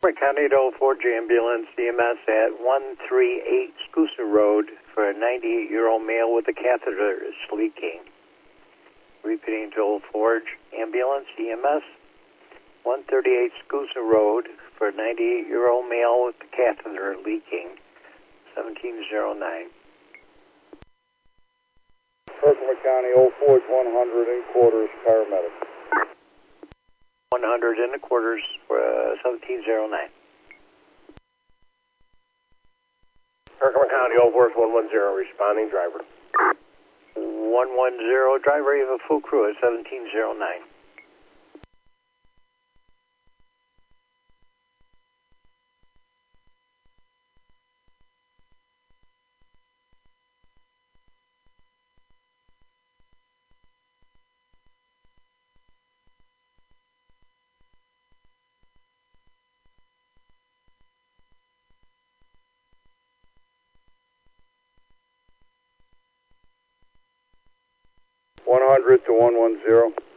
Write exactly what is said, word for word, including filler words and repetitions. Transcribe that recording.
County to oh four ambulance E M S at one thirty-eight Scoosa Road for a ninety-eight-year-old male with a catheter is leaking. Repeating to oh four ambulance E M S, one thirty-eight Scoosa Road for a ninety-eight-year-old male with a catheter leaking, seventeen oh nine. Herkimer County, oh four one hundred in quarters, paramedic. one hundred in the quarters for uh, seventeen oh nine. Herkimer County, oh four one one zero, responding driver. one one zero, driver, you have a full crew at seventeen oh nine. one hundred to one one zero.